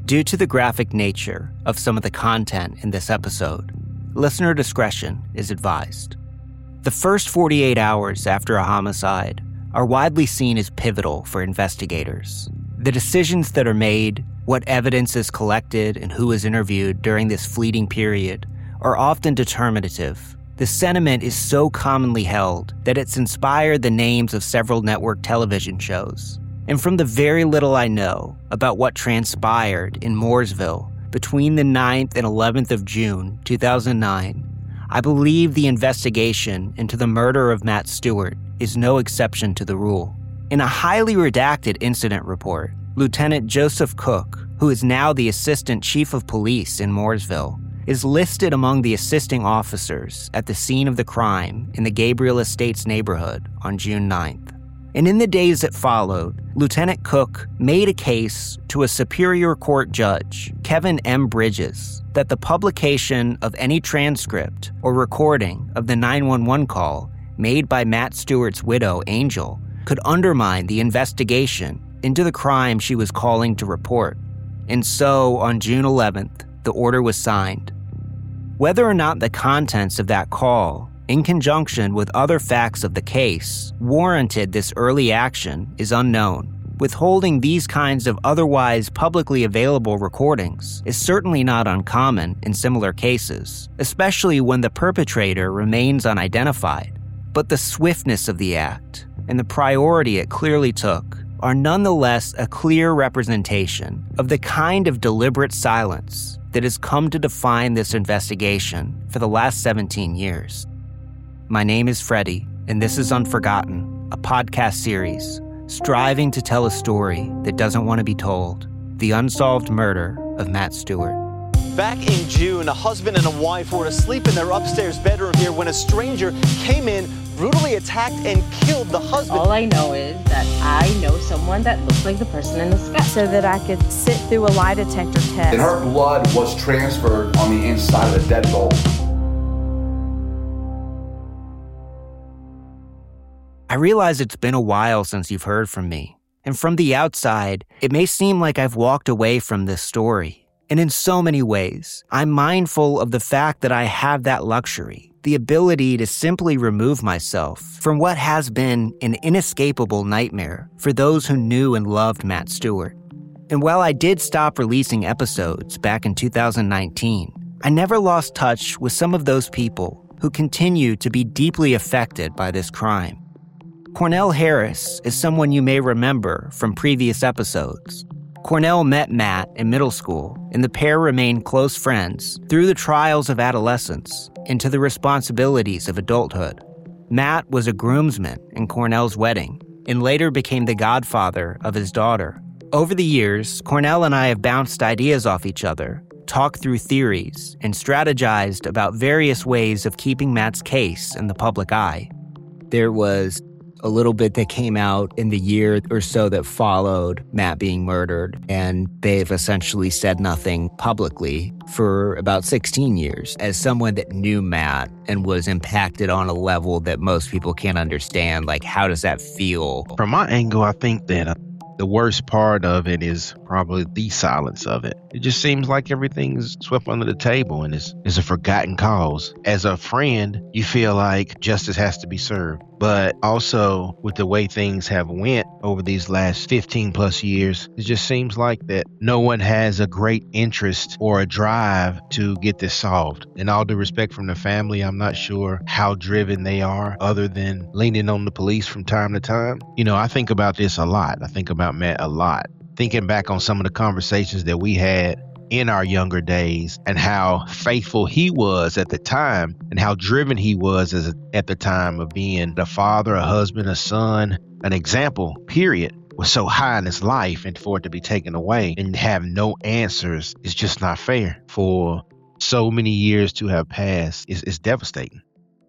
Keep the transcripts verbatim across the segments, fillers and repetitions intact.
Due to the graphic nature of some of the content in this episode, listener discretion is advised. The first forty-eight hours after a homicide are widely seen as pivotal for investigators. The decisions that are made, what evidence is collected, and who is interviewed during this fleeting period are often determinative. The sentiment is so commonly held that it's inspired the names of several network television shows. And from the very little I know about what transpired in Mooresville between the ninth and eleventh of June, two thousand nine, I believe the investigation into the murder of Matt Stewart is no exception to the rule. In a highly redacted incident report, Lieutenant Joseph Cook, who is now the Assistant Chief of Police in Mooresville, is listed among the assisting officers at the scene of the crime in the Gabriel Estates neighborhood on June ninth. And in the days that followed, Lieutenant Cook made a case to a Superior Court judge, Kevin M. Bridges, that the publication of any transcript or recording of the nine one one call made by Matt Stewart's widow, Angel, could undermine the investigation into the crime she was calling to report. And so, on June eleventh, the order was signed. Whether or not the contents of that call, in conjunction with other facts of the case, warranted this early action is unknown. Withholding these kinds of otherwise publicly available recordings is certainly not uncommon in similar cases, especially when the perpetrator remains unidentified. But the swiftness of the act and the priority it clearly took are nonetheless a clear representation of the kind of deliberate silence that has come to define this investigation for the last seventeen years. My name is Freddie, and this is Unforgotten, a podcast series striving to tell a story that doesn't want to be told, the unsolved murder of Matt Stewart. Back in June, a husband and a wife were asleep in their upstairs bedroom here when a stranger came in, brutally attacked and killed the husband. All I know is that I know someone that looks like the person in the sky. So that I could sit through a lie detector test. And her blood was transferred on the inside of the deadbolt. I realize it's been a while since you've heard from me, and from the outside, it may seem like I've walked away from this story. And in so many ways, I'm mindful of the fact that I have that luxury, the ability to simply remove myself from what has been an inescapable nightmare for those who knew and loved Matt Stewart. And while I did stop releasing episodes back in two thousand nineteen, I never lost touch with some of those people who continue to be deeply affected by this crime. Cornell Harris is someone you may remember from previous episodes. Cornell met Matt in middle school, and the pair remained close friends through the trials of adolescence into the responsibilities of adulthood. Matt was a groomsman in Cornell's wedding and later became the godfather of his daughter. Over the years, Cornell and I have bounced ideas off each other, talked through theories, and strategized about various ways of keeping Matt's case in the public eye. There was a little bit that came out in the year or so that followed Matt being murdered, and they've essentially said nothing publicly for about sixteen years. As someone that knew Matt and was impacted on a level that most people can't understand, like, how does that feel? From my angle, I think that uh, the worst part of it is probably the silence of it. It just seems like everything's swept under the table and is is a forgotten cause. As a friend, you feel like justice has to be served. But also, with the way things have went over these last fifteen plus years, it just seems like that no one has a great interest or a drive to get this solved. In all due respect from the family, I'm not sure how driven they are other than leaning on the police from time to time. You know, I think about this a lot. I think about Matt a lot. Thinking back on some of the conversations that we had in our younger days and how faithful he was at the time and how driven he was as a, at the time of being a father, a husband, a son, an example, period, was so high in his life, and for it to be taken away and have no answers is just not fair. For so many years to have passed is is devastating.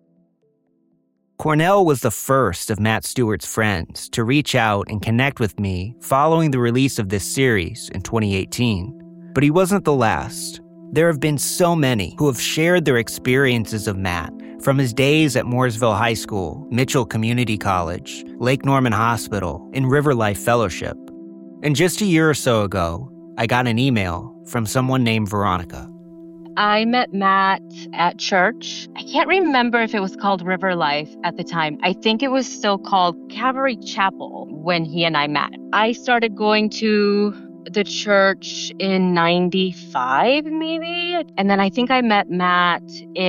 Cornell was the first of Matt Stewart's friends to reach out and connect with me following the release of this series in twenty eighteen. But he wasn't the last. There have been so many who have shared their experiences of Matt, from his days at Mooresville High School, Mitchell Community College, Lake Norman Hospital, and River Life Fellowship. And just a year or so ago, I got an email from someone named Veronica. I met Matt at church. I can't remember if it was called River Life at the time. I think it was still called Calvary Chapel when he and I met. I started going to the church in ninety-five, maybe. And then I think I met Matt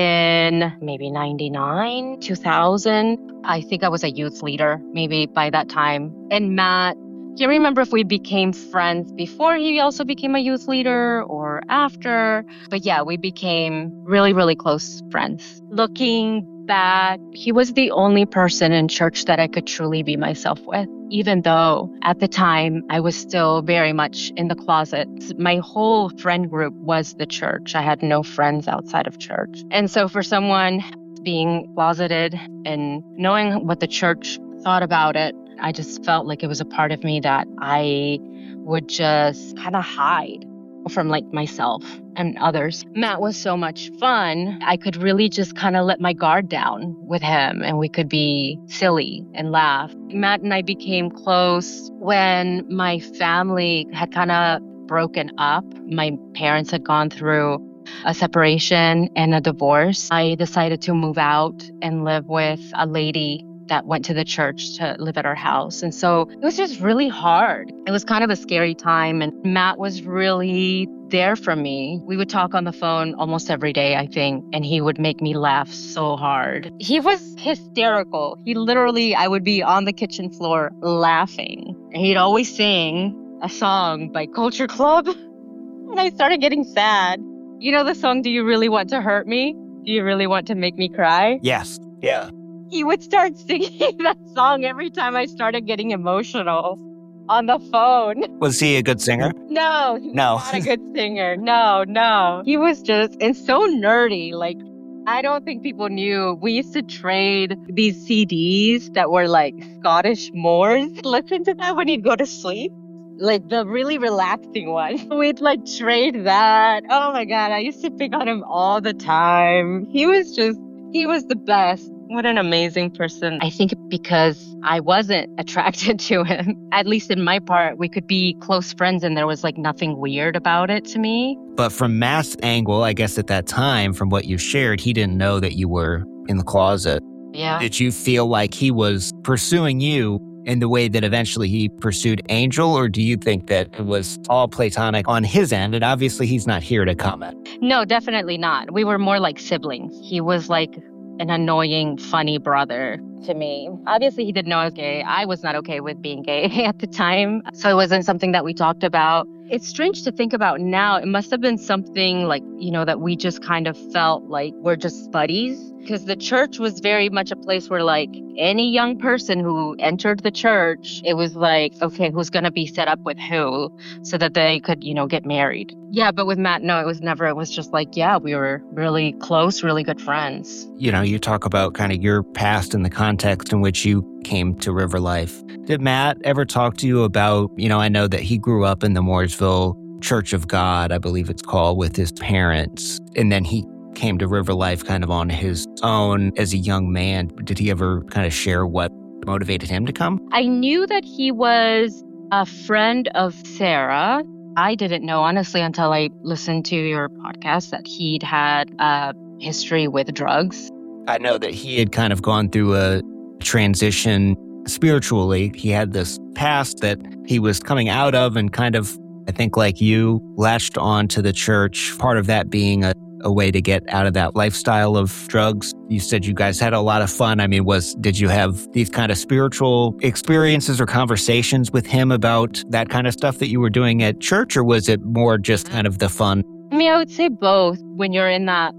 in maybe ninety-nine, two thousand. I think I was a youth leader maybe by that time. And Matt, can't remember if we became friends before he also became a youth leader or after. But yeah, we became really, really close friends. Looking back, he was the only person in church that I could truly be myself with, even though at the time I was still very much in the closet. My whole friend group was the church. I had no friends outside of church. And so for someone being closeted and knowing what the church thought about it, I just felt like it was a part of me that I would just kind of hide from like myself and others. Matt was so much fun. I could really just kind of let my guard down with him and we could be silly and laugh. Matt and I became close when my family had kind of broken up. My parents had gone through a separation and a divorce. I decided to move out and live with a lady that went to the church to live at our house. And so it was just really hard. It was kind of a scary time. And Matt was really there for me. We would talk on the phone almost every day, I think, and he would make me laugh so hard. He was hysterical. He literally, I would be on the kitchen floor laughing. And he'd always sing a song by Culture Club. And I started getting sad. You know the song, Do You Really Want to Hurt Me? Do You Really Want to Make Me Cry? Yes. Yeah. He would start singing that song every time I started getting emotional on the phone. Was he a good singer? No, he was No. not a good singer. No, no. He was just, and so nerdy. Like, I don't think people knew. We used to trade these C Ds that were like Scottish Moors. Listen to that when you'd go to sleep. Like the really relaxing one. We'd like trade that. Oh my God, I used to pick on him all the time. He was just, he was the best. What an amazing person. I think because I wasn't attracted to him, at least in my part, we could be close friends and there was like nothing weird about it to me. But from Matt's angle, I guess at that time, from what you shared, he didn't know that you were in the closet. Yeah. Did you feel like he was pursuing you in the way that eventually he pursued Angel, or do you think that it was all platonic on his end? And obviously he's not here to comment. No, definitely not. We were more like siblings. He was like an annoying, funny brother to me. Obviously, he didn't know I was gay. I was not okay with being gay at the time. So it wasn't something that we talked about. It's strange to think about now. It must have been something like, you know, that we just kind of felt like we're just buddies. Because the church was very much a place where like any young person who entered the church, it was like, okay, who's going to be set up with who so that they could, you know, get married. Yeah, but with Matt, no, it was never. It was just like, yeah, we were really close, really good friends. You know, you talk about kind of your past and the context in which you came to River Life. Did Matt ever talk to you about, you know, I know that he grew up in the Mooresville Church of God, I believe it's called, with his parents. And then he came to River Life kind of on his own as a young man. Did he ever kind of share what motivated him to come? I knew that he was a friend of Sarah. I didn't know, honestly, until I listened to your podcast that he'd had a history with drugs. I know that he had kind of gone through a transition spiritually. He had this past that he was coming out of and kind of, I think like you, latched on to the church, part of that being a a way to get out of that lifestyle of drugs. You said you guys had a lot of fun. I mean, was did you have these kind of spiritual experiences or conversations with him about that kind of stuff that you were doing at church, or was it more just kind of the fun? I mean, I would say both. When you're in that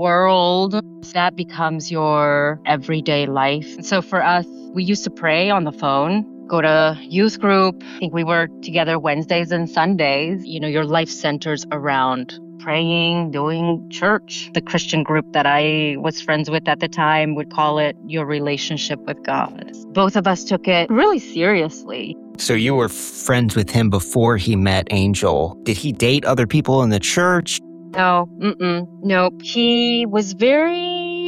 world, that becomes your everyday life. And so for us, we used to pray on the phone, go to youth group. I think we were together Wednesdays and Sundays. You know, your life centers around praying, doing church. The Christian group that I was friends with at the time would call it your relationship with God. Both of us took it really seriously. So you were friends with him before he met Angel. Did he date other people in the church? No, mm-mm, nope. He was very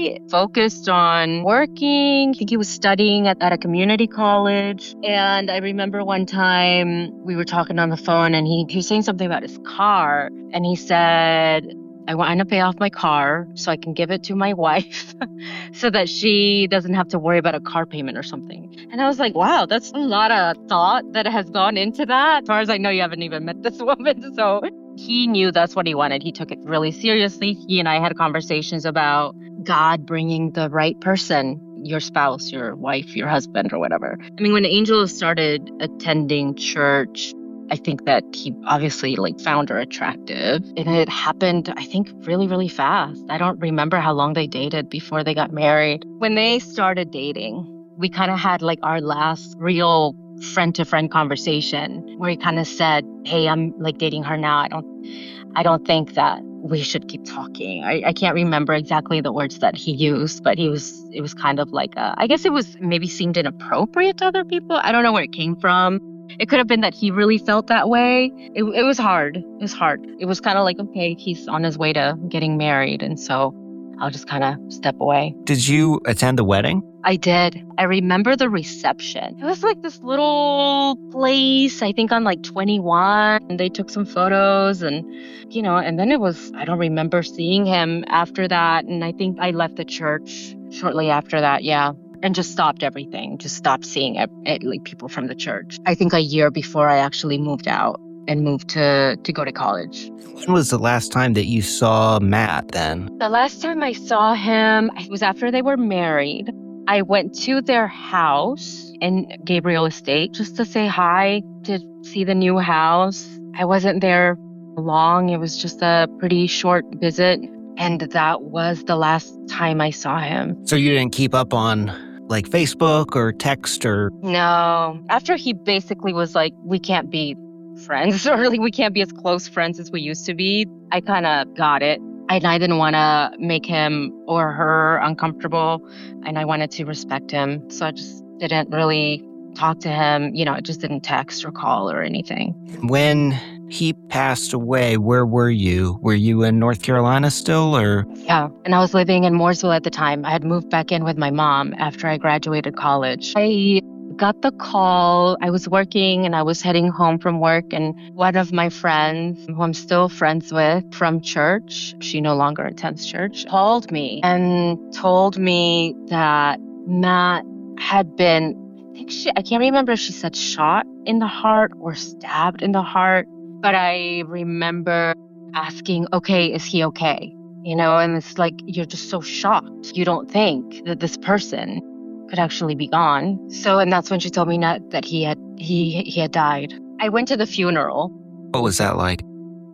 he focused on working. I think he was studying at, at a community college. And I remember one time we were talking on the phone and he, he was saying something about his car. And he said, I want to pay off my car so I can give it to my wife so that she doesn't have to worry about a car payment or something. And I was like, wow, that's a lot of thought that has gone into that. As far as I know, you haven't even met this woman. So he knew that's what he wanted. He took it really seriously. He and I had conversations about God bringing the right person, your spouse, your wife, your husband, or whatever. I mean, when Angel started attending church, I think that he obviously like found her attractive, and it happened, I think, really, really fast. I don't remember how long they dated before they got married. When they started dating, we kind of had like our last real friend to friend conversation where he kind of said, hey, I'm like dating her now. I don't, I don't think that we should keep talking. I, I can't remember exactly the words that he used, but he was, it was kind of like, a, I guess it was maybe seemed inappropriate to other people. I don't know where it came from. It could have been that he really felt that way. It, it was hard. It was hard. It was kind of like, okay, he's on his way to getting married. And so I'll just kind of step away. Did you attend the wedding? I did. I remember the reception. It was like this little place, I think on like twenty-one. And they took some photos and, you know, and then it was, I don't remember seeing him after that. And I think I left the church shortly after that. Yeah. And just stopped everything, just stopped seeing it, it, like people from the church. I think a year before I actually moved out and moved to, to go to college. When was the last time that you saw Matt then? The last time I saw him, it was after they were married. I went to their house in Gabriel Estate just to say hi, to see the new house. I wasn't there long. It was just a pretty short visit. And that was the last time I saw him. So you didn't keep up on like Facebook or text or? No. After he basically was like, we can't be friends or like we can't be as close friends as we used to be, I kind of got it. And I didn't want to make him or her uncomfortable. And I wanted to respect him. So I just didn't really talk to him. You know, I just didn't text or call or anything. When he passed away, where were you? Were you in North Carolina still, or? Yeah, and I was living in Mooresville at the time. I had moved back in with my mom after I graduated college. I got the call. I was working and I was heading home from work, and one of my friends, who I'm still friends with from church, she no longer attends church, called me and told me that Matt had been, I think she, I can't remember if she said shot in the heart or stabbed in the heart. But I remember asking, okay, is he okay? You know, and it's like, you're just so shocked. You don't think that this person could actually be gone. So, and that's when she told me not, that he had, he, he had died. I went to the funeral. What was that like?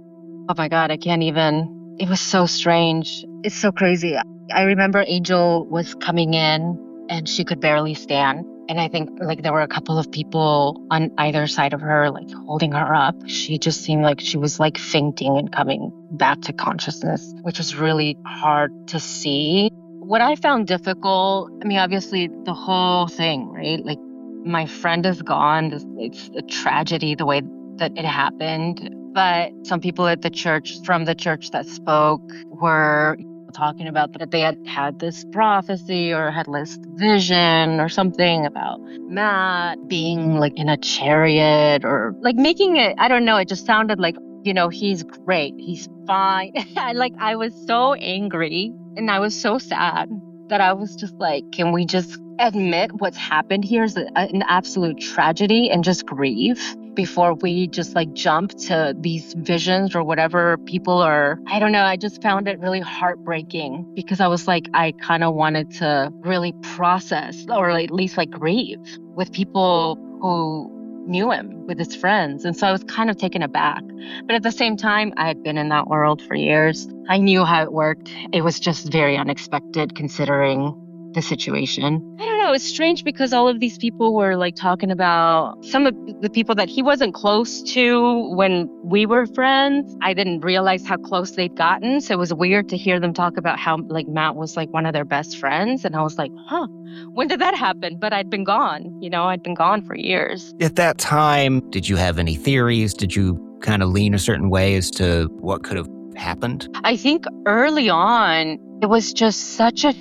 Oh my God, I can't even, it was so strange. It's so crazy. I remember Angel was coming in and she could barely stand. And I think like there were a couple of people on either side of her, like holding her up. She just seemed like she was like fainting and coming back to consciousness, which was really hard to see. What I found difficult, I mean, obviously the whole thing, right? Like my friend is gone. It's a tragedy the way that it happened. But some people at the church, from the church that spoke, were talking about that they had had this prophecy or had this vision or something about Matt being like in a chariot or like making it, I don't know, it just sounded like, you know, he's great, he's fine. Like I was so angry and I was so sad that I was just like, can we just admit what's happened here is a, an absolute tragedy and just grieve before we just like jump to these visions or whatever people are. I don't know. I just found it really heartbreaking because I was like, I kind of wanted to really process or at least like grieve with people who knew him, with his friends. And so I was kind of taken aback. But at the same time, I had been in that world for years. I knew how it worked. It was just very unexpected considering the situation. I don't know. It's strange because all of these people were like talking about some of the people that he wasn't close to when we were friends. I didn't realize how close they'd gotten. So it was weird to hear them talk about how like Matt was like one of their best friends. And I was like, huh, when did that happen? But I'd been gone, you know, I'd been gone for years. At that time, did you have any theories? Did you kind of lean a certain way as to what could have happened? I think early on, it was just such a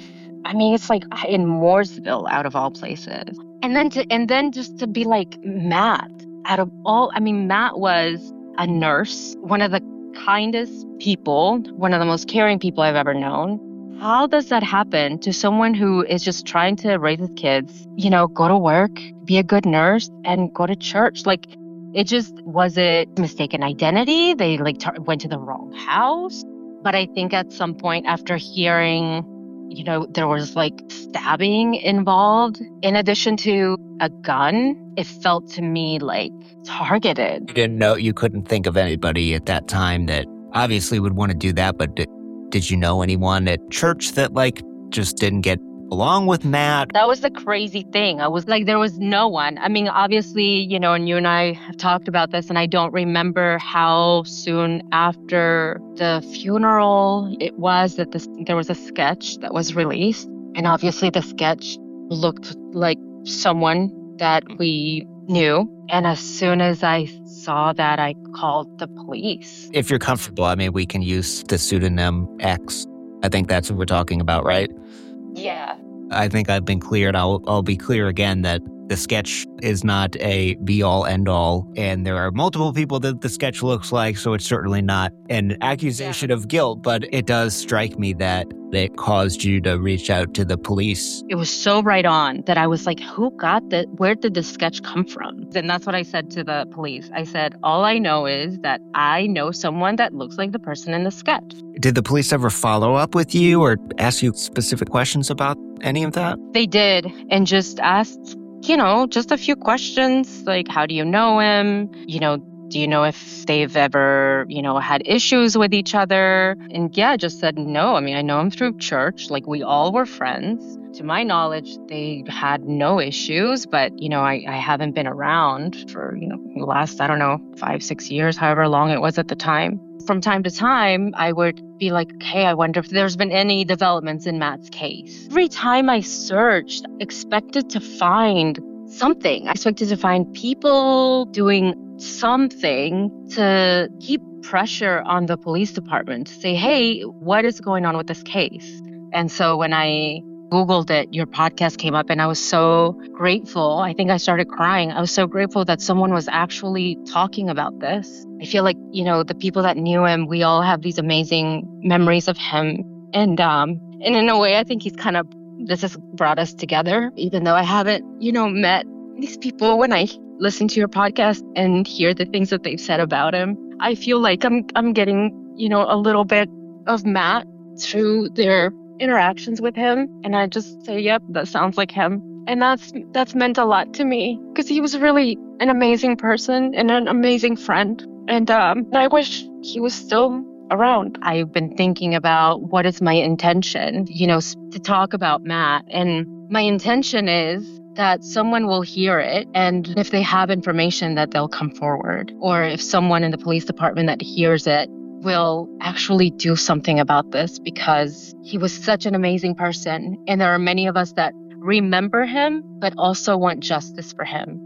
I mean, it's like in Mooresville, out of all places. And then to and then just to be like, Matt, out of all, I mean, Matt was a nurse, one of the kindest people, one of the most caring people I've ever known. How does that happen to someone who is just trying to raise his kids, you know, go to work, be a good nurse, and go to church? Like, it just, was it mistaken identity? They like t- went to the wrong house. But I think at some point after hearing, you know, there was like stabbing involved, in addition to a gun, it felt to me like targeted. You didn't know, you couldn't think of anybody at that time that obviously would want to do that, but did, did you know anyone at church that like just didn't get along with Matt? That was the crazy thing. I was like, there was no one. I mean, obviously, you know, and you and I have talked about this, and I don't remember how soon after the funeral it was that this, there was a sketch that was released. And obviously the sketch looked like someone that we knew. And as soon as I saw that, I called the police. If you're comfortable, I mean, we can use the pseudonym X. I think that's what we're talking about, right? Yeah. I think I've been cleared. I'll, I'll be clear again that the sketch is not a be-all, end-all, and there are multiple people that the sketch looks like, so it's certainly not an accusation yeah. of guilt, but it does strike me that it caused you to reach out to the police. It was so right on that I was like, who got the, where did the sketch come from? And that's what I said to the police. I said, all I know is that I know someone that looks like the person in the sketch. Did the police ever follow up with you or ask you specific questions about any of that? They did, and just asked, you know, just a few questions, like, how do you know him? You know, do you know if they've ever, you know, had issues with each other? And yeah, just said, no, I mean, I know him through church. Like, we all were friends. To my knowledge, they had no issues, but, you know, I, I haven't been around for, you know, the last, I don't know, five, six years, however long it was at the time. From time to time, I would be like, hey, I wonder if there's been any developments in Matt's case. Every time I searched, I expected to find something. I expected to find people doing something to keep pressure on the police department to say, hey, what is going on with this case? And so when I Googled it, your podcast came up, and I was so grateful. I think I started crying. I was so grateful that someone was actually talking about this. I feel like, you know, the people that knew him, we all have these amazing memories of him. And, um, and in a way, I think he's kind of, this has brought us together, even though I haven't, you know, met these people. When I listen to your podcast and hear the things that they've said about him, I feel like I'm, I'm getting, you know, a little bit of Matt through their interactions with him, and I just say, yep, that sounds like him. And that's that's meant a lot to me, because he was really an amazing person and an amazing friend, and um I wish he was still around. I've been thinking about what is my intention, you know, to talk about Matt, and my intention is that someone will hear it, and if they have information, that they'll come forward, or if someone in the police department that hears it will actually do something about this, because he was such an amazing person. And there are many of us that remember him, but also want justice for him.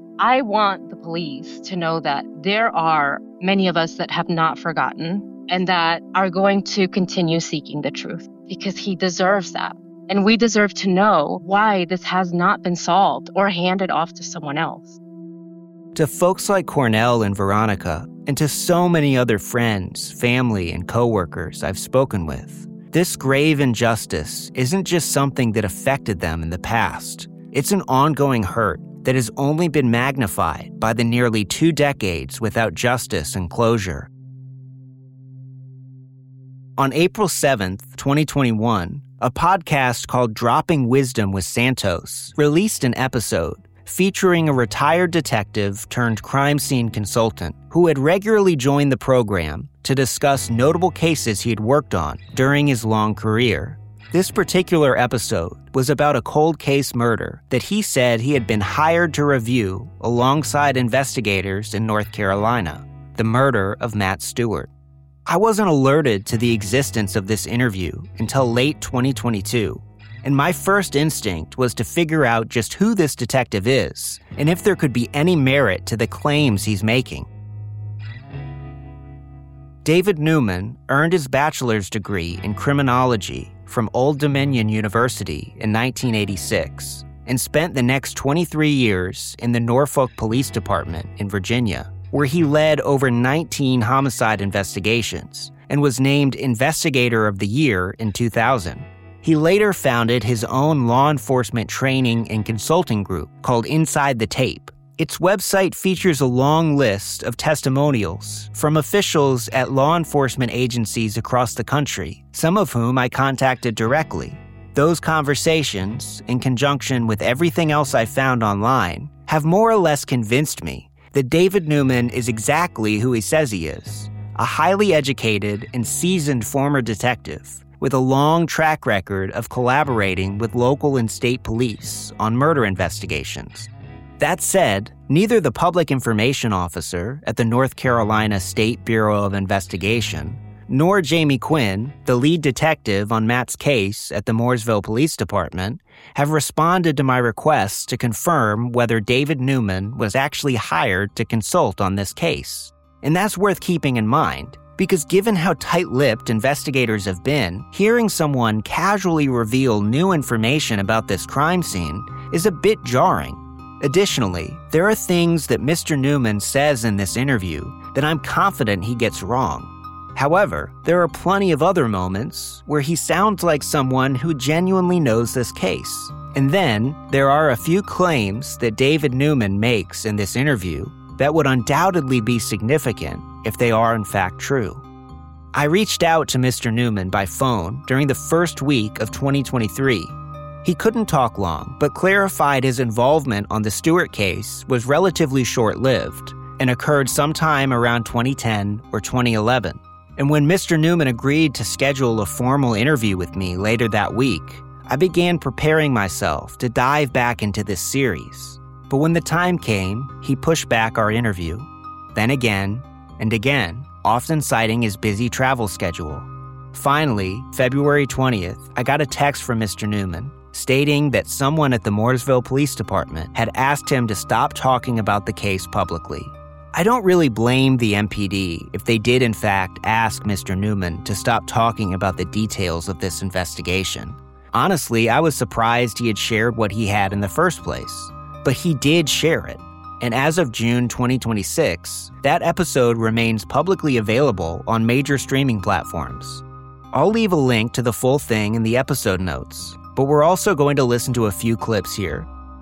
I want the police to know that there are many of us that have not forgotten and that are going to continue seeking the truth, because he deserves that. And we deserve to know why this has not been solved or handed off to someone else. To folks like Cornell and Veronica, and to so many other friends, family, and coworkers I've spoken with, this grave injustice isn't just something that affected them in the past. It's an ongoing hurt that has only been magnified by the nearly two decades without justice and closure. On April seventh, twenty twenty-one, a podcast called Dropping Wisdom with Santos released an episode featuring a retired detective turned crime scene consultant who had regularly joined the program to discuss notable cases he had worked on during his long career. This particular episode was about a cold case murder that he said he had been hired to review alongside investigators in North Carolina, the murder of Matt Stewart. I wasn't alerted to the existence of this interview until late twenty twenty-two, and my first instinct was to figure out just who this detective is and if there could be any merit to the claims he's making. David Newman earned his bachelor's degree in criminology from Old Dominion University in nineteen eighty-six and spent the next twenty-three years in the Norfolk Police Department in Virginia, where he led over nineteen homicide investigations and was named Investigator of the Year in two thousand. He later founded his own law enforcement training and consulting group called Inside the Tape. Its website features a long list of testimonials from officials at law enforcement agencies across the country, some of whom I contacted directly. Those conversations, in conjunction with everything else I found online, have more or less convinced me that David Newman is exactly who he says he is, a highly educated and seasoned former detective with a long track record of collaborating with local and state police on murder investigations. That said, neither the public information officer at the North Carolina State Bureau of Investigation, nor Jamie Quinn, the lead detective on Matt's case at the Mooresville Police Department, have responded to my requests to confirm whether David Newman was actually hired to consult on this case. And that's worth keeping in mind, because given how tight-lipped investigators have been, hearing someone casually reveal new information about this crime scene is a bit jarring. Additionally, there are things that Mister Newman says in this interview that I'm confident he gets wrong. However, there are plenty of other moments where he sounds like someone who genuinely knows this case. And then, there are a few claims that David Newman makes in this interview that would undoubtedly be significant if they are in fact true. I reached out to Mister Newman by phone during the first week of twenty twenty-three. He couldn't talk long, but clarified his involvement on the Stewart case was relatively short-lived and occurred sometime around twenty ten or twenty eleven. And when Mister Newman agreed to schedule a formal interview with me later that week, I began preparing myself to dive back into this series. But when the time came, he pushed back our interview. Then again, and again, often citing his busy travel schedule. Finally, February twentieth, I got a text from Mister Newman stating that someone at the Mooresville Police Department had asked him to stop talking about the case publicly. I don't really blame the M P D if they did in fact ask Mister Newman to stop talking about the details of this investigation. Honestly, I was surprised he had shared what he had in the first place. But he did share it. And as of June twenty twenty-six, that episode remains publicly available on major streaming platforms. I'll leave a link to the full thing in the episode notes, but we're also going to listen to a few clips here.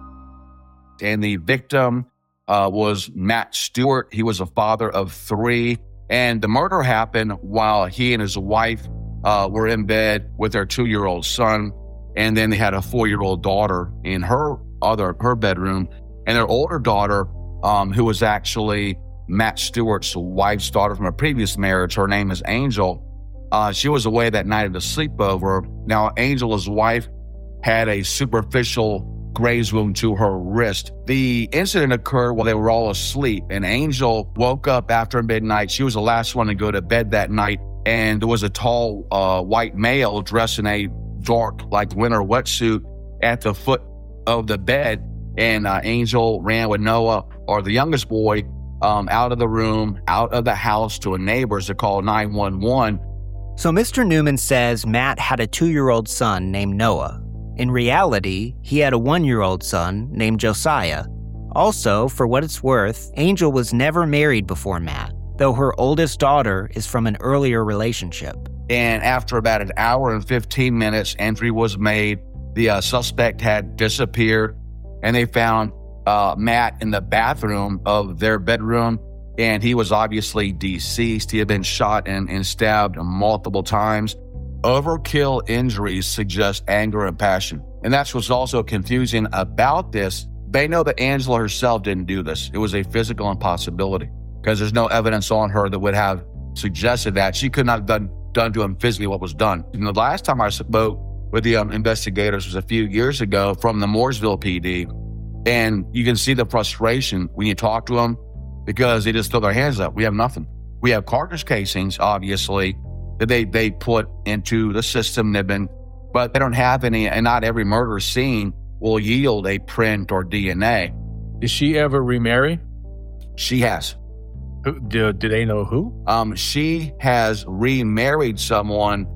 And the victim uh, was Matt Stewart. He was a father of three. And the murder happened while he and his wife uh, were in bed with their two-year-old son. And then they had a four-year-old daughter in her other her bedroom. And their older daughter, um, who was actually Matt Stewart's wife's daughter from a previous marriage, her name is Angel. Uh, she was away that night at a sleepover. Now, Angel, his wife, had a superficial graze wound to her wrist. The incident occurred while they were all asleep, and Angel woke up after midnight. She was the last one to go to bed that night, and there was a tall uh, white male dressed in a dark, like winter wetsuit at the foot of the bed, and uh, Angel ran with Noah, or the youngest boy, um, out of the room, out of the house to a neighbor's to call nine one one. So Mister Newman says Matt had a two-year-old son named Noah. In reality, he had a one-year-old son named Josiah. Also, for what it's worth, Angel was never married before Matt, though her oldest daughter is from an earlier relationship. And after about an hour and fifteen minutes, entry was made. The uh, suspect had disappeared, and they found uh, Matt in the bathroom of their bedroom, and he was obviously deceased. He had been shot and, and stabbed multiple times. Overkill injuries suggest anger and passion. And that's what's also confusing about this. They know that Angela herself didn't do this. It was a physical impossibility because there's no evidence on her that would have suggested that. She could not have done, done to him physically what was done. And the last time I spoke with the um, investigators was a few years ago from the Mooresville P D. And you can see the frustration when you talk to them because they just throw their hands up. We have nothing. We have cartridge casings, obviously, that they, they put into the system. They've been, but they don't have any, and not every murder scene will yield a print or D N A. Did she ever remarry? She has. Who, do, do they know who? Um, she has remarried someone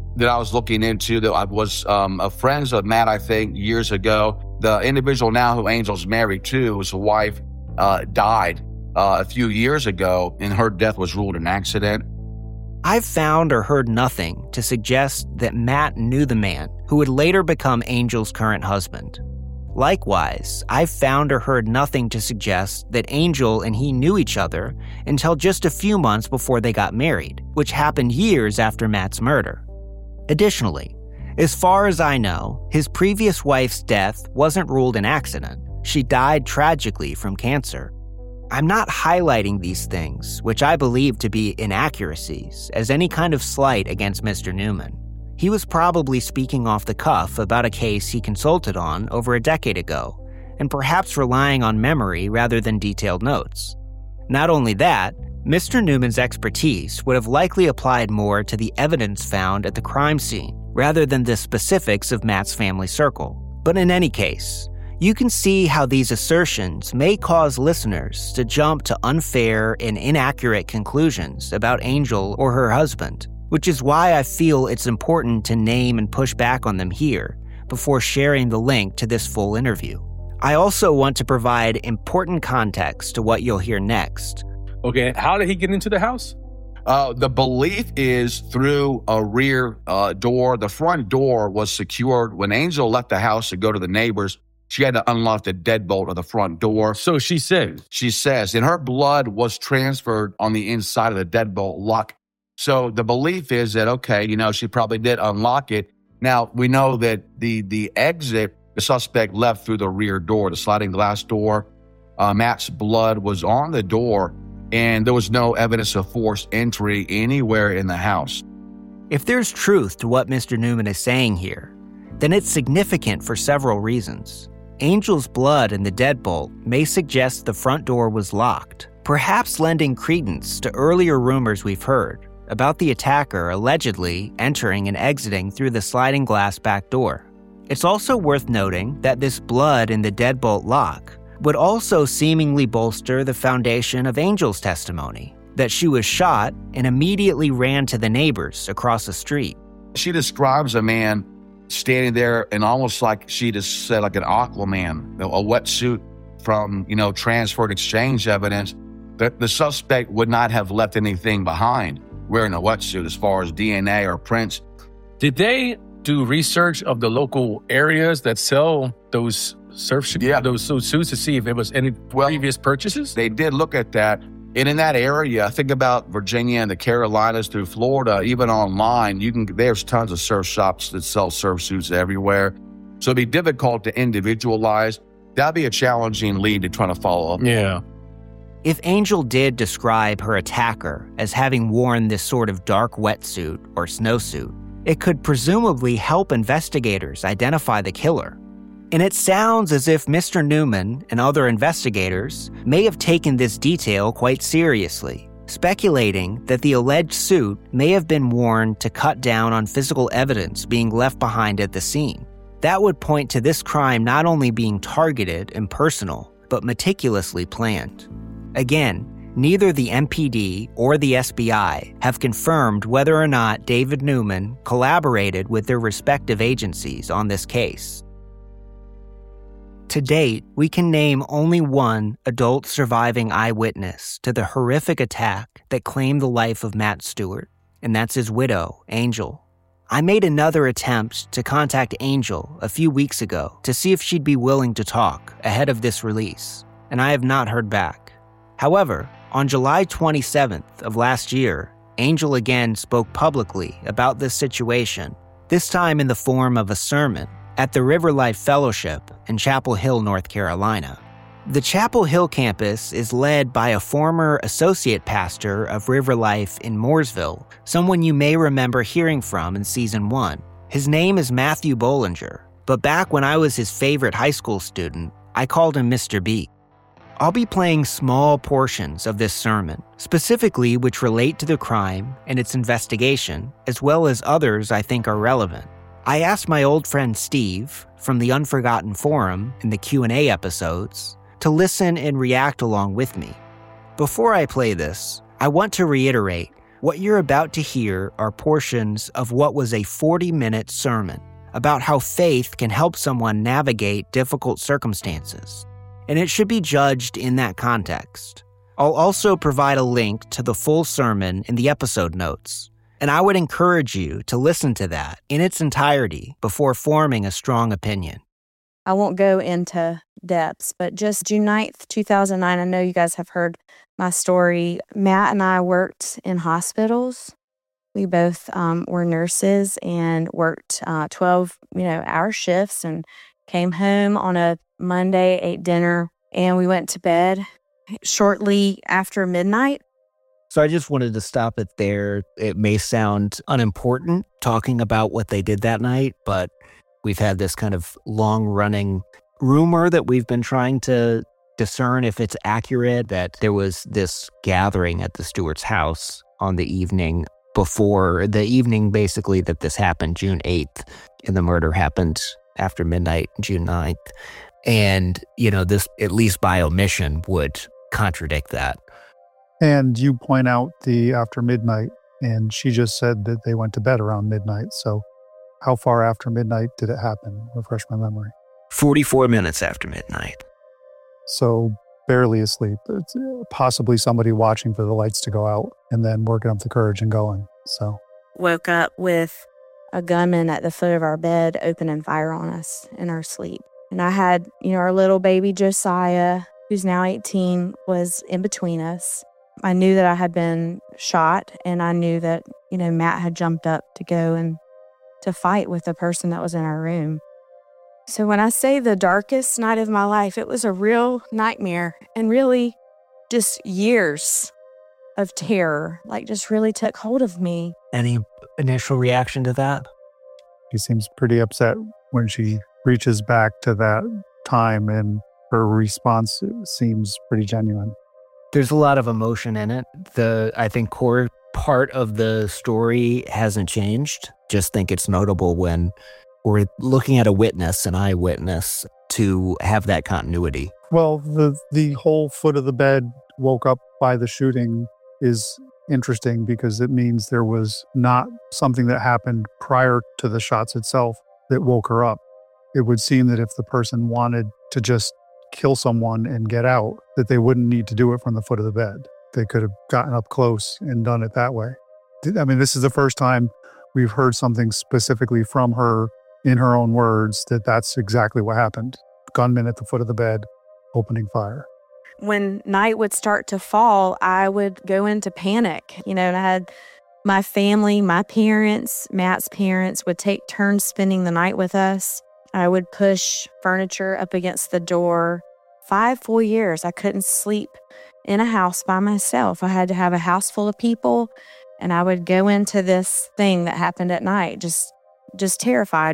that I was looking into that I was um, a friends of Matt, I think, years ago. The individual now who Angel's married to, his wife, uh, died uh, a few years ago, and her death was ruled an accident. I've found or heard nothing to suggest that Matt knew the man who would later become Angel's current husband. Likewise, I've found or heard nothing to suggest that Angel and he knew each other until just a few months before they got married, which happened years after Matt's murder. Additionally, as far as I know, his previous wife's death wasn't ruled an accident. She died tragically from cancer. I'm not highlighting these things, which I believe to be inaccuracies, as any kind of slight against Mister Newman. He was probably speaking off the cuff about a case he consulted on over a decade ago, and perhaps relying on memory rather than detailed notes. Not only that, Mister Newman's expertise would have likely applied more to the evidence found at the crime scene, rather than the specifics of Matt's family circle. But in any case, you can see how these assertions may cause listeners to jump to unfair and inaccurate conclusions about Angel or her husband, which is why I feel it's important to name and push back on them here before sharing the link to this full interview. I also want to provide important context to what you'll hear next. Okay, how did he get into the house? Uh, the belief is through a rear uh, door. The front door was secured. When Angel left the house to go to the neighbors, she had to unlock the deadbolt of the front door. So she says. She says, and her blood was transferred on the inside of the deadbolt lock. So the belief is that, okay, you know, she probably did unlock it. Now, we know that the the exit, the suspect left through the rear door, the sliding glass door. Uh, Matt's blood was on the door, and there was no evidence of forced entry anywhere in the house. If there's truth to what Mister Newman is saying here, then it's significant for several reasons. Angel's blood in the deadbolt may suggest the front door was locked, perhaps lending credence to earlier rumors we've heard about the attacker allegedly entering and exiting through the sliding glass back door. It's also worth noting that this blood in the deadbolt lock would also seemingly bolster the foundation of Angel's testimony, that she was shot and immediately ran to the neighbors across the street. She describes a man standing there and almost like she just said like an Aquaman, a wetsuit from, you know, transferred exchange evidence, that the suspect would not have left anything behind wearing a wetsuit as far as D N A or prints. Did they do research of the local areas that sell those surf sh- yeah. those suits to see if it was any well, previous purchases? They did look at that. And in that area, think about Virginia and the Carolinas through Florida, even online, you can there's tons of surf shops that sell surf suits everywhere. So it'd be difficult to individualize. That'd be a challenging lead to try to follow up. Yeah. If Angel did describe her attacker as having worn this sort of dark wetsuit or snowsuit, it could presumably help investigators identify the killer. And it sounds as if Mister Newman and other investigators may have taken this detail quite seriously, speculating that the alleged suit may have been worn to cut down on physical evidence being left behind at the scene. That would point to this crime not only being targeted and personal, but meticulously planned. Again, neither the M P D or the S B I have confirmed whether or not David Newman collaborated with their respective agencies on this case. To date, we can name only one adult surviving eyewitness to the horrific attack that claimed the life of Matt Stewart, and that's his widow, Angel. I made another attempt to contact Angel a few weeks ago to see if she'd be willing to talk ahead of this release, and I have not heard back. However, on July twenty-seventh of last year, Angel again spoke publicly about this situation, this time in the form of a sermon at the River Life Fellowship in Chapel Hill, North Carolina. The Chapel Hill campus is led by a former associate pastor of River Life in Mooresville, someone you may remember hearing from in season one. His name is Matthew Bollinger, but back when I was his favorite high school student, I called him Mister B. I'll be playing small portions of this sermon, specifically which relate to the crime and its investigation, as well as others I think are relevant. I asked my old friend Steve from the Unforgotten Forum in the Q and A episodes to listen and react along with me. Before I play this, I want to reiterate What you're about to hear are portions of what was a forty-minute sermon about how faith can help someone navigate difficult circumstances, and it should be judged in that context. I'll also provide a link to the full sermon in the episode notes, and I would encourage you to listen to that in its entirety before forming a strong opinion. I won't go into depths, but just June ninth, two thousand nine, I know you guys have heard my story. Matt and I worked in hospitals. We both um, were nurses and worked uh, twelve, you know, hour shifts, and came home on a Monday, ate dinner, and we went to bed shortly after midnight. So I just wanted to stop it there. It may sound unimportant talking about what they did that night, but we've had this kind of long-running rumor that we've been trying to discern if it's accurate, that there was this gathering at the Stewart's house on the evening before, the evening basically that this happened, June eighth, and the murder happened after midnight, June ninth. And, you know, this, at least by omission, would contradict that. And you point out the after midnight, and she just said that they went to bed around midnight. So how far after midnight did it happen? Refresh my memory. forty-four minutes after midnight. So barely asleep. It's possibly somebody watching for the lights to go out and then working up the courage and going. So Woke up with a gunman at the foot of our bed opening fire on us in our sleep. And I had, you know, our little baby Josiah, who's now eighteen, was in between us. I knew that I had been shot, and I knew that, you know, Matt had jumped up to go and to fight with the person that was in our room. So when I say the darkest night of my life, it was a real nightmare, and really just years of terror, like just really took hold of me. Any initial reaction to that? she seems pretty upset when she reaches back to that time, and her response seems pretty genuine. There's a lot of emotion in it. The, I think, core part of the story hasn't changed. Just think it's notable when we're looking at a witness, an eyewitness, to have that continuity. Well, the the whole foot of the bed woke up by the shooting is interesting because it means there was not something that happened prior to the shots itself that woke her up. It would seem that if the person wanted to just kill someone and get out, that they wouldn't need to do it from the foot of the bed. They could have gotten up close and done it that way. I mean, this is the first time we've heard something specifically from her in her own words that that's exactly what happened. Gunman at the foot of the bed, opening fire. When night would start to fall, I would go into panic. You know, and I had my family, my parents, Matt's parents would take turns spending the night with us. I would push furniture up against the door. Five full years, I couldn't sleep in a house by myself. I had to have a house full of people, and I would go into this thing that happened at night, just just terrified.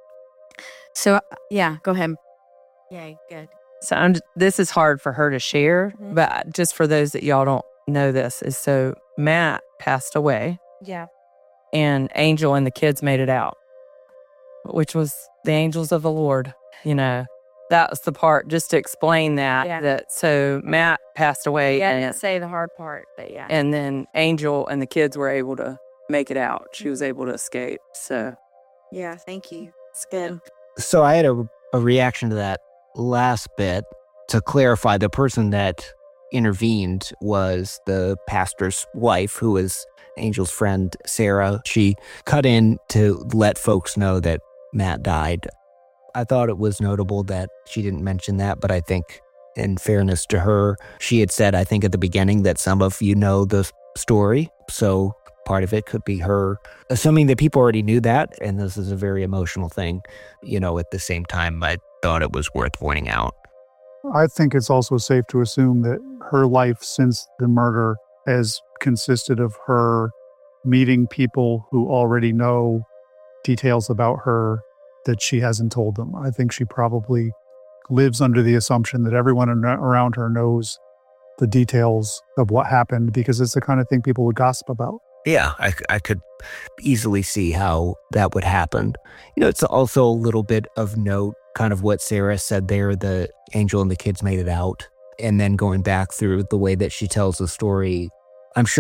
So, yeah, go ahead. Yay, good. So I'm, this is hard for her to share, Mm-hmm. but just for those that y'all don't know this, is so Matt passed away Yeah. and Angel and the kids made it out, which was the angels of the Lord. You know, that was the part, just to explain that, Yeah. that so Matt passed away Yeah, I and, didn't say the hard part, but yeah. and then Angel and the kids were able to make it out. She was able to escape. So Yeah, thank you. It's good. So I had a, a reaction to that last bit. To clarify, the person that intervened was the pastor's wife, who was Angel's friend, Sarah. She cut in to let folks know that Matt died. I thought it was notable that she didn't mention that, but I think in fairness to her, she had said, I think at the beginning, that some of you know the story. So part of it could be her assuming that people already knew that, and this is a very emotional thing. You know, at the same time, I thought it was worth pointing out. I think it's also safe to assume that her life since the murder has consisted of her meeting people who already know details about her that she hasn't told them. I think she probably lives under the assumption that everyone around her knows the details of what happened because it's the kind of thing people would gossip about. Yeah, I, I could easily see how that would happen. You know, it's also a little bit of note, kind of what Sarah said there, the Angel and the kids made it out. And then going back through the way that she tells the story, I'm sure the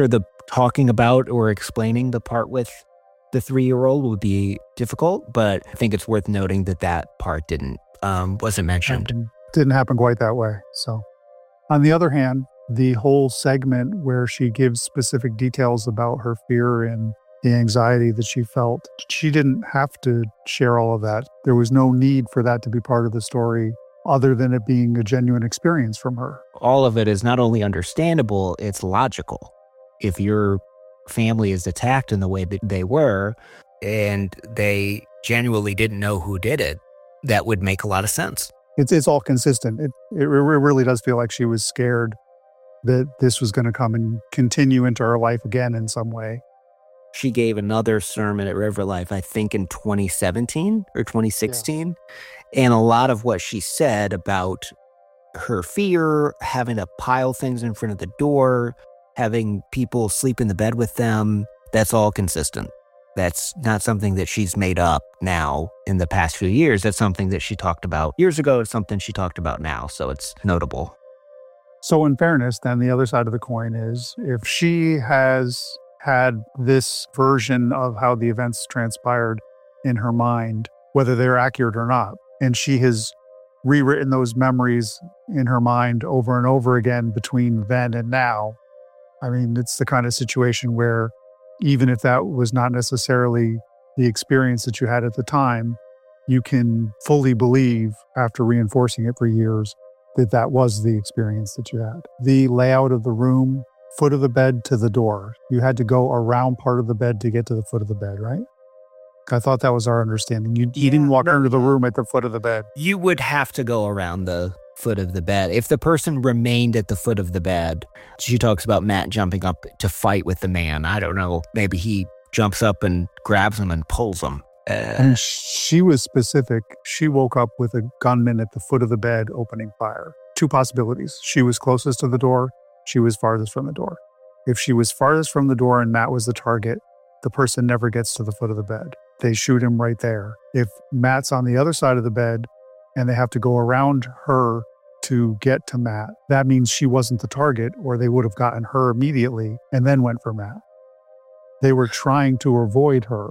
talking about or explaining the part with the three-year-old would be difficult, but I think it's worth noting that that part didn't, um, wasn't mentioned. Happened. Didn't happen quite that way. So, on the other hand, the whole segment where she gives specific details about her fear and the anxiety that she felt, she didn't have to share all of that. There was no need for that to be part of the story other than it being a genuine experience from her. All of it is not only understandable, it's logical. If your family is attacked in the way that they were, and they genuinely didn't know who did it, that would make a lot of sense. It's it's all consistent. It it really does feel like she was scared that this was going to come and continue into her life again in some way. She gave another sermon at River Life, I think in twenty seventeen or twenty sixteen. Yeah. And a lot of what she said about her fear, having to pile things in front of the door, having people sleep in the bed with them, that's all consistent. That's not something that she's made up now in the past few years. That's something that she talked about years ago. It's something she talked about now. So it's notable. So in fairness, then the other side of the coin is if she has had this version of how the events transpired in her mind, whether they're accurate or not, and she has rewritten those memories in her mind over and over again between then and now, I mean, it's the kind of situation where even if that was not necessarily the experience that you had at the time, you can fully believe after reinforcing it for years that that was the experience that you had. The layout of the room, foot of the bed to the door. You had to go around part of the bed to get to the foot of the bed, right? I thought that was our understanding. You, you yeah, didn't walk no, into the room at the foot of the bed. You would have to go around the foot of the bed. If the person remained at the foot of the bed, she talks about Matt jumping up to fight with the man. I don't know. Maybe he jumps up and grabs him and pulls him. Uh, and she was specific. She woke up with a gunman at the foot of the bed opening fire. Two possibilities. She was closest to the door. She was farthest from the door. If she was farthest from the door and Matt was the target, the person never gets to the foot of the bed. They shoot him right there. If Matt's on the other side of the bed and they have to go around her to get to Matt, that means she wasn't the target, or they would have gotten her immediately and then went for Matt. They were trying to avoid her.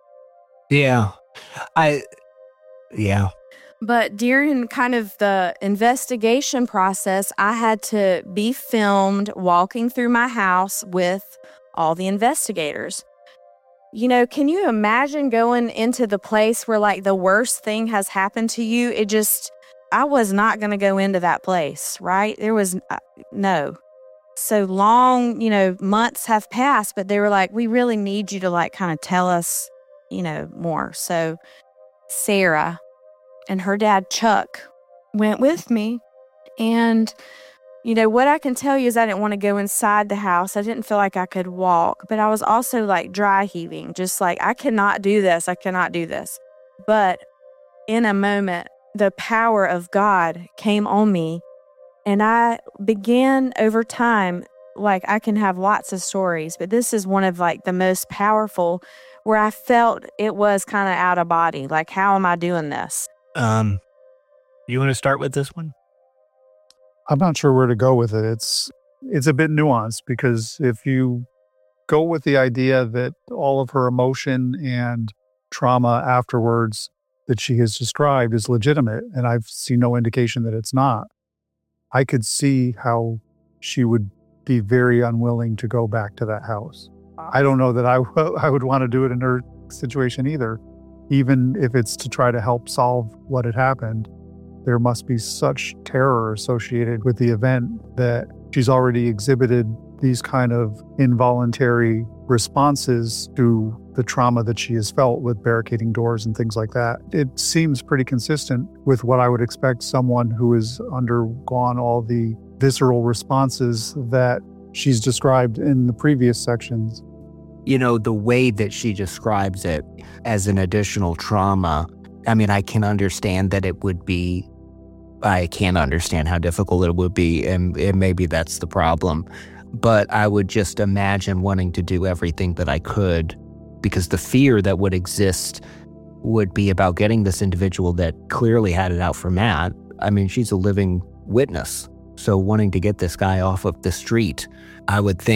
Yeah. I, yeah. But during kind of the investigation process, I had to be filmed walking through my house with all the investigators. You know, can you imagine going into the place where like the worst thing has happened to you? It just, I was not going to go into that place, right? There was uh, no. So long, you know, months have passed, but they were like, we really need you to like kind of tell us, you know, more. So Sarah and her dad, Chuck, went with me. And, you know, what I can tell you is I didn't want to go inside the house. I didn't feel like I could walk, but I was also like dry heaving, just like, I cannot do this. I cannot do this. But in a moment, the power of God came on me, and I began over time, like I can have lots of stories, but this is one of like the most powerful where I felt it was kind of out of body. Like, how am I doing this? Um, you want to start with this one? I'm not sure where to go with it. It's it's a bit nuanced, because if you go with the idea that all of her emotion and trauma afterwards that she has described is legitimate, and I've seen no indication that it's not, I could see how she would be very unwilling to go back to that house. I don't know that I, w- I would want to do it in her situation either. Even if it's to try to help solve what had happened, there must be such terror associated with the event that she's already exhibited these kind of involuntary responses to the trauma that she has felt with barricading doors and things like that. It seems pretty consistent with what I would expect someone who has undergone all the visceral responses that she's described in the previous sections. You know, the way that she describes it as an additional trauma, I mean, I can understand that it would be, I can't understand how difficult it would be, and, and maybe that's the problem. But I would just imagine wanting to do everything that I could, because the fear that would exist would be about getting this individual that clearly had it out for Matt. I mean, she's a living witness. So wanting to get this guy off of the street, I would think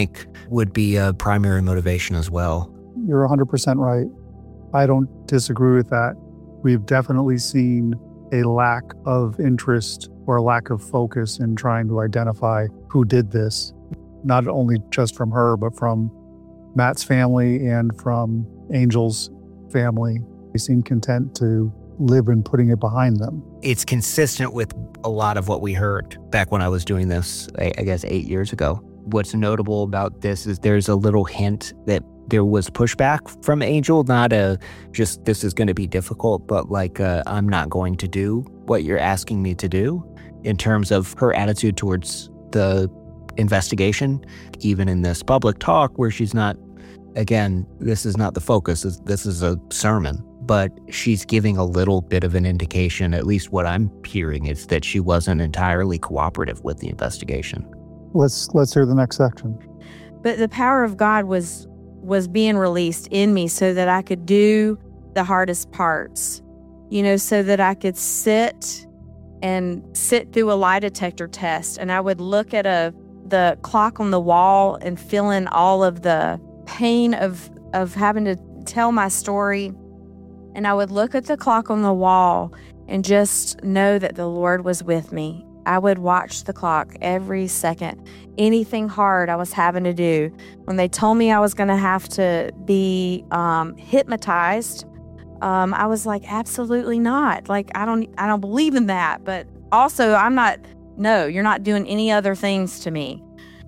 would be a primary motivation as well. You're one hundred percent right. I don't disagree with that. We've definitely seen a lack of interest or a lack of focus in trying to identify who did this, not only just from her, but from Matt's family and from Angel's family. They seem content to live in putting it behind them. It's consistent with a lot of what we heard back when I was doing this, I, I guess, eight years ago. What's notable about this is there's a little hint that there was pushback from Angel, not a just this is going to be difficult, but like uh, I'm not going to do what you're asking me to do in terms of her attitude towards the investigation, even in this public talk where she's not, again, this is not the focus, this is a sermon, but she's giving a little bit of an indication, at least what I'm hearing is that she wasn't entirely cooperative with the investigation. Let's let's hear the next section. But the power of God was was being released in me so that I could do the hardest parts, you know, so that I could sit and sit through a lie detector test. And I would look at a the clock on the wall and feel in all of the pain of of having to tell my story. And I would look at the clock on the wall and just know that the Lord was with me. I would watch the clock every second. Anything hard I was having to do. When they told me I was going to have to be um, hypnotized, um, I was like, absolutely not. Like, I don't, I don't believe in that. But also, I'm not. No, you're not doing any other things to me.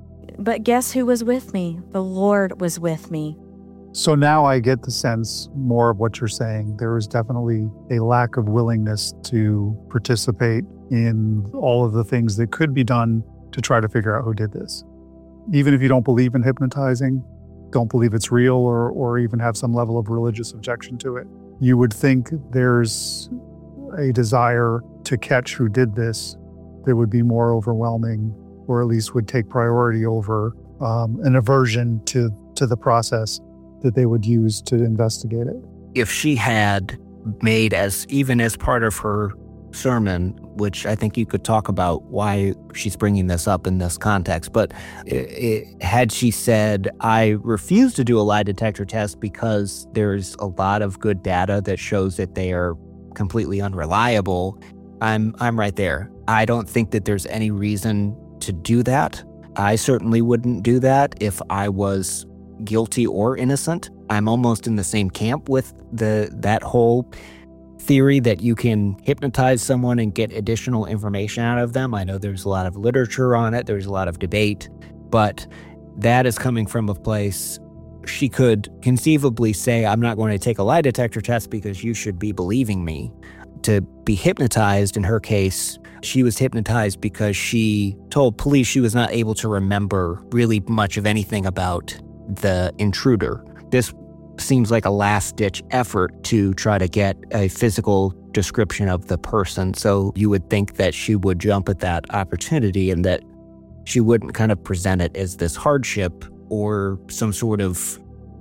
But guess who was with me? The Lord was with me. So now I get the sense more of what you're saying. There is definitely a lack of willingness to participate in all of the things that could be done to try to figure out who did this. Even if you don't believe in hypnotizing, don't believe it's real, or, or even have some level of religious objection to it, you would think there's a desire to catch who did this that would be more overwhelming, or at least would take priority over um, an aversion to, to the process that they would use to investigate it. If she had made, as even as part of her sermon, which I think you could talk about why she's bringing this up in this context, but it, it, had she said, I refuse to do a lie detector test because there's a lot of good data that shows that they are completely unreliable, I'm I'm right there. I don't think that there's any reason to do that. I certainly wouldn't do that if I was guilty or innocent. I'm almost in the same camp with the that whole theory that you can hypnotize someone and get additional information out of them. I know there's a lot of literature on it, there's a lot of debate, but that is coming from a place she could conceivably say, I'm not going to take a lie detector test because you should be believing me. To be hypnotized, in her case, she was hypnotized because she told police she was not able to remember really much of anything about the intruder. This seems like a last-ditch effort to try to get a physical description of the person. So you would think that she would jump at that opportunity and that she wouldn't kind of present it as this hardship or some sort of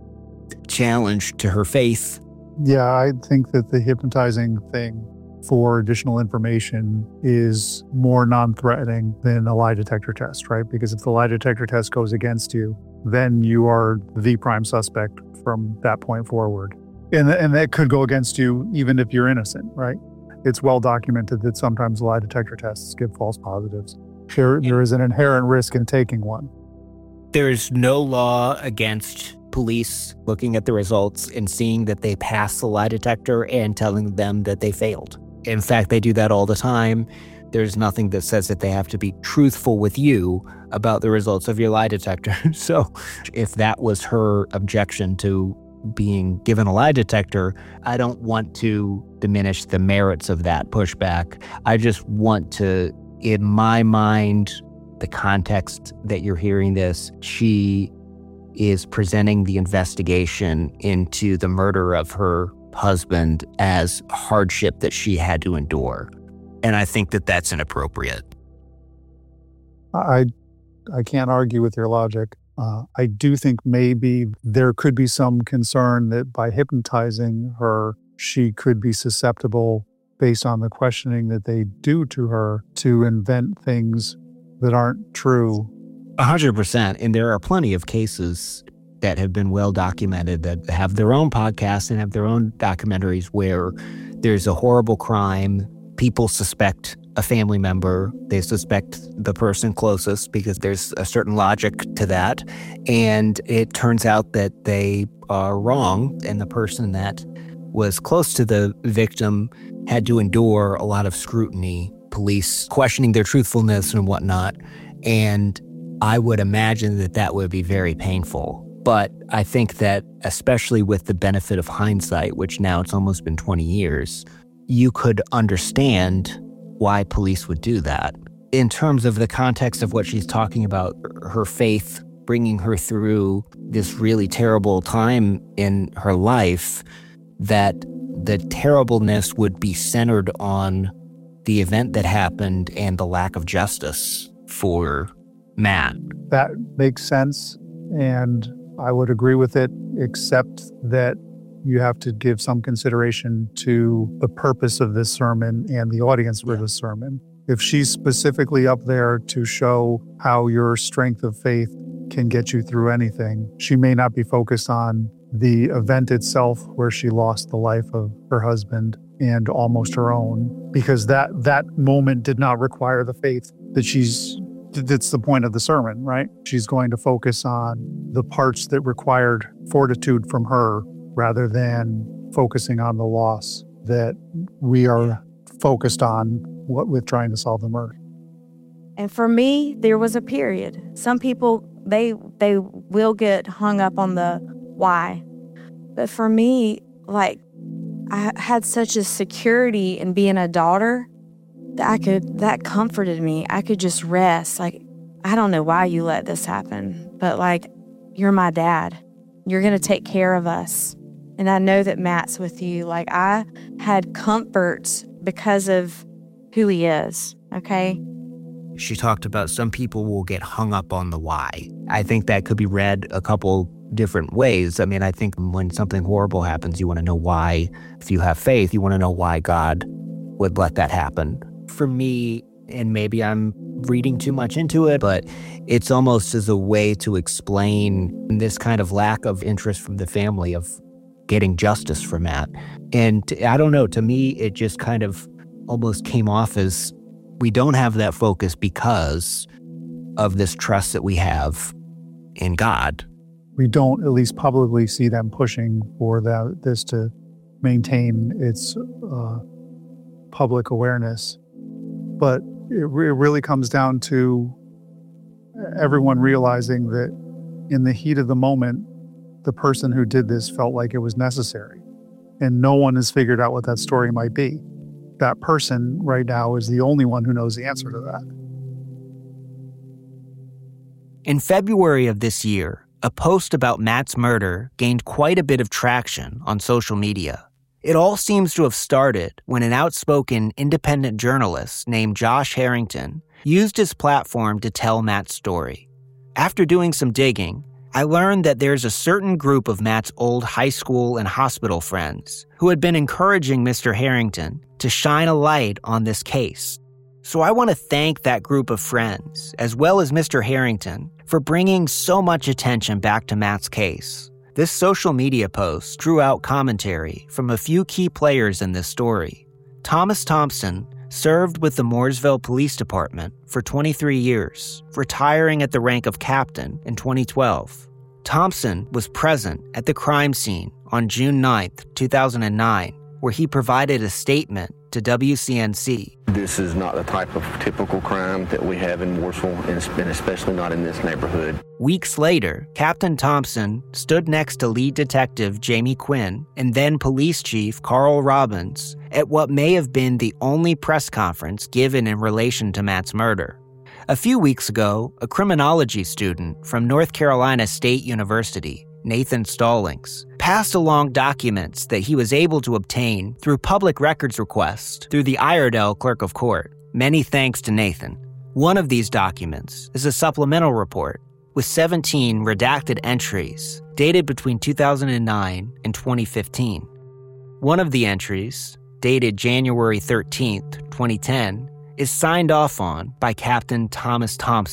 challenge to her faith. Yeah, I think that the hypnotizing thing for additional information is more non-threatening than a lie detector test, right? Because if the lie detector test goes against you, then you are the prime suspect from that point forward. And, and that could go against you even if you're innocent, right? It's well documented that sometimes lie detector tests give false positives. There, there is an inherent risk in taking one. There's no law against police looking at the results and seeing that they passed the lie detector and telling them that they failed. In fact, they do that all the time. There's nothing that says that they have to be truthful with you about the results of your lie detector. So if that was her objection to being given a lie detector, I don't want to diminish the merits of that pushback. I just want to, in my mind, the context that you're hearing this, she is presenting the investigation into the murder of her husband as hardship that she had to endure. And I think that that's inappropriate. I I can't argue with your logic. Uh, I do think maybe there could be some concern that by hypnotizing her, she could be susceptible, based on the questioning that they do to her, to invent things that aren't true A hundred percent. And there are plenty of cases that have been well documented that have their own podcasts and have their own documentaries where there's a horrible crime. People suspect a family member. They suspect the person closest because there's a certain logic to that. And it turns out that they are wrong. And the person that was close to the victim had to endure a lot of scrutiny, police questioning their truthfulness and whatnot. And I would imagine that that would be very painful. But I think that especially with the benefit of hindsight, which now it's almost been twenty years, you could understand why police would do that. In terms of the context of what she's talking about, her faith bringing her through this really terrible time in her life, that the terribleness would be centered on the event that happened and the lack of justice for Matt. That makes sense, and I would agree with it, except that you have to give some consideration to the purpose of this sermon and the audience for yeah. this sermon. If she's specifically up there to show how your strength of faith can get you through anything, she may not be focused on the event itself where she lost the life of her husband and almost her own, because that that moment did not require the faith that she's that's the point of the sermon, right? She's going to focus on the parts that required fortitude from her rather than focusing on the loss that we are focused on what with trying to solve the murder. And for me, there was a period. Some people, they they will get hung up on the why. But for me, like, I had such a security in being a daughter that I could, that comforted me. I could just rest. Like, I don't know why you let this happen, but like, you're my dad. You're going to take care of us. And I know that Matt's with you. Like, I had comfort because of who he is, okay? She talked about some people will get hung up on the why. I think that could be read a couple different ways. I mean, I think when something horrible happens, you want to know why. If you have faith, you want to know why God would let that happen. For me, and maybe I'm reading too much into it, but it's almost as a way to explain this kind of lack of interest from the family of getting justice for Matt. And I don't know, to me, it just kind of almost came off as we don't have that focus because of this trust that we have in God. We don't, at least publicly, see them pushing for that, this to maintain its uh, public awareness. But it, re- it really comes down to everyone realizing that in the heat of the moment, the person who did this felt like it was necessary. And no one has figured out what that story might be. That person right now is the only one who knows the answer to that. In February of this year, a post about Matt's murder gained quite a bit of traction on social media. It all seems to have started when an outspoken independent journalist named Josh Harrington used his platform to tell Matt's story. After doing some digging, I learned that there's a certain group of Matt's old high school and hospital friends who had been encouraging Mister Harrington to shine a light on this case. So I want to thank that group of friends, as well as Mister Harrington, for bringing so much attention back to Matt's case. This social media post drew out commentary from a few key players in this story. Thomas Thompson served with the Mooresville Police Department for twenty-three years, retiring at the rank of captain in twenty twelve. Thompson was present at the crime scene on June ninth, two thousand nine, where he provided a statement to W C N C. This is not the type of typical crime that we have in Mooresville, and especially not in this neighborhood. Weeks later, Captain Thompson stood next to lead detective Jamie Quinn and then police chief Carl Robbins at what may have been the only press conference given in relation to Matt's murder. A few weeks ago, a criminology student from North Carolina State University, Nathan Stallings, passed along documents that he was able to obtain through public records request through the Iredell Clerk of Court. Many thanks to Nathan. One of these documents is a supplemental report with seventeen redacted entries dated between two thousand nine and twenty fifteen. One of the entries, dated January thirteenth, twenty ten, is signed off on by Captain Thomas Thompson.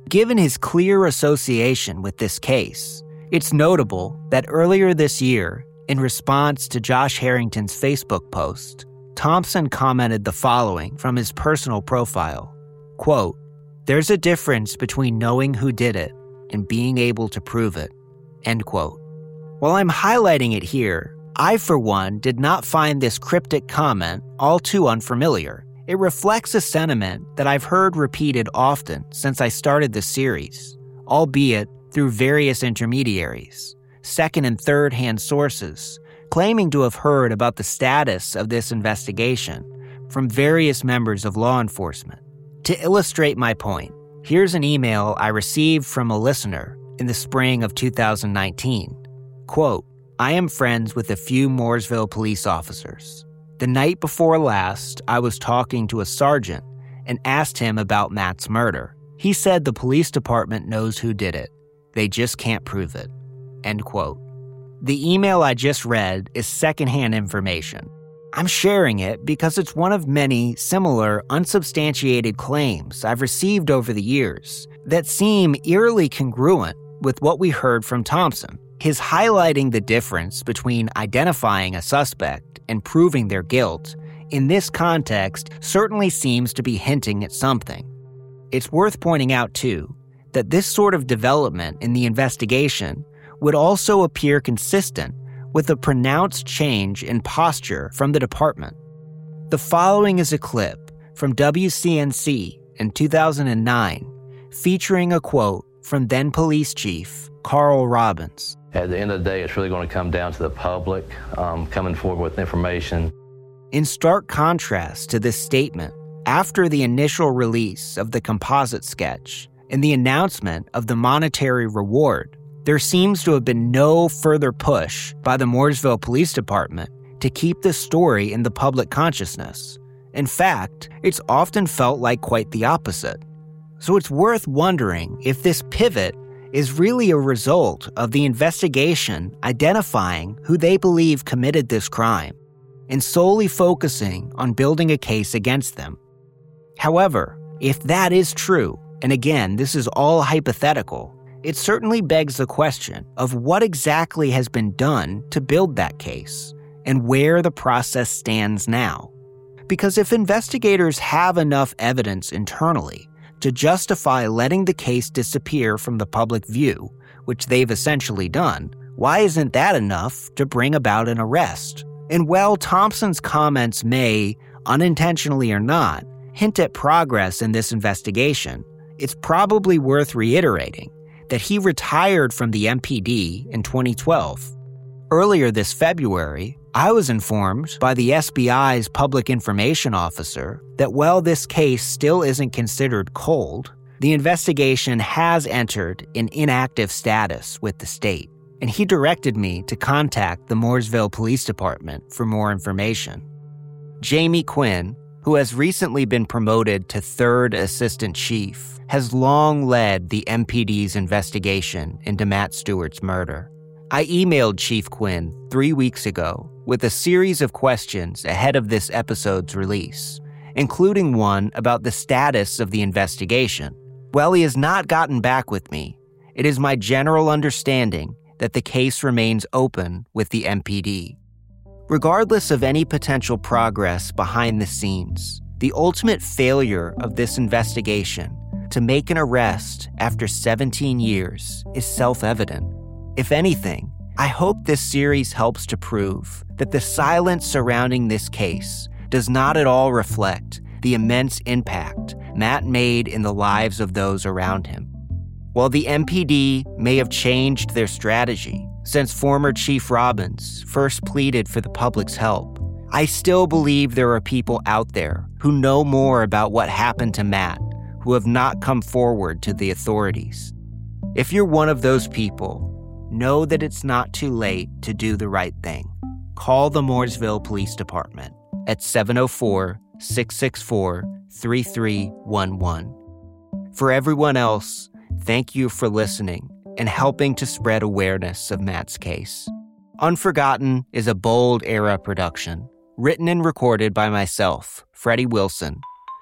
Given his clear association with this case, it's notable that earlier this year, in response to Josh Harrington's Facebook post, Thompson commented the following from his personal profile, quote, "There's a difference between knowing who did it and being able to prove it," end quote. While I'm highlighting it here, I, for one, did not find this cryptic comment all too unfamiliar. It reflects a sentiment that I've heard repeated often since I started this series, albeit through various intermediaries, second and third-hand sources, claiming to have heard about the status of this investigation from various members of law enforcement. To illustrate my point, here's an email I received from a listener in the spring of two thousand nineteen. Quote, "I am friends with a few Mooresville police officers. The night before last, I was talking to a sergeant and asked him about Matt's murder. He said the police department knows who did it. They just can't prove it." End quote. The email I just read is secondhand information. I'm sharing it because it's one of many similar unsubstantiated claims I've received over the years that seem eerily congruent with what we heard from Thompson. His highlighting the difference between identifying a suspect and proving their guilt in this context certainly seems to be hinting at something. It's worth pointing out, too, that this sort of development in the investigation would also appear consistent with a pronounced change in posture from the department. The following is a clip from W C N C in two thousand nine, featuring a quote from then Police Chief Carl Robbins. At the end of the day, it's really going to come down to the public um, coming forward with information. In stark contrast to this statement, after the initial release of the composite sketch and the announcement of the monetary reward, there seems to have been no further push by the Mooresville Police Department to keep the story in the public consciousness. In fact, it's often felt like quite the opposite. So it's worth wondering if this pivot is really a result of the investigation identifying who they believe committed this crime and solely focusing on building a case against them. However, if that is true, and again, this is all hypothetical, it certainly begs the question of what exactly has been done to build that case and where the process stands now. Because if investigators have enough evidence internally to justify letting the case disappear from the public view, which they've essentially done, why isn't that enough to bring about an arrest? And while Thompson's comments may, unintentionally or not, hint at progress in this investigation, it's probably worth reiterating that he retired from the M P D in twenty twelve. Earlier this February, I was informed by the S B I's public information officer that while this case still isn't considered cold, the investigation has entered an inactive status with the state, and he directed me to contact the Mooresville Police Department for more information. Jamie Quinn, who has recently been promoted to third assistant chief, has long led the M P D's investigation into Matt Stewart's murder. I emailed Chief Quinn three weeks ago with a series of questions ahead of this episode's release, including one about the status of the investigation. While he has not gotten back with me, it is my general understanding that the case remains open with the M P D. Regardless of any potential progress behind the scenes, the ultimate failure of this investigation to make an arrest after seventeen years is self-evident. If anything, I hope this series helps to prove that the silence surrounding this case does not at all reflect the immense impact Matt made in the lives of those around him. While the M P D may have changed their strategy since former Chief Robbins first pleaded for the public's help, I still believe there are people out there who know more about what happened to Matt who have not come forward to the authorities. If you're one of those people, know that it's not too late to do the right thing. Call the Mooresville Police Department at seven oh four, six six four, three three one one. For everyone else, thank you for listening and helping to spread awareness of Matt's case. Unforgotten is a Bold Era production, written and recorded by myself, Freddie Wilson,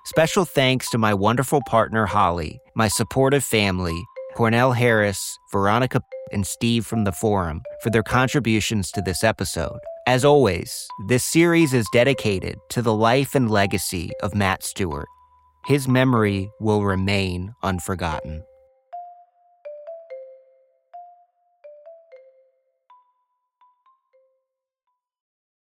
Special thanks to my wonderful partner, Holly, my supportive family, Cornell Harris, Veronica, and Steve from the forum for their contributions to this episode. As always, this series is dedicated to the life and legacy of Matt Stewart. His memory will remain unforgotten.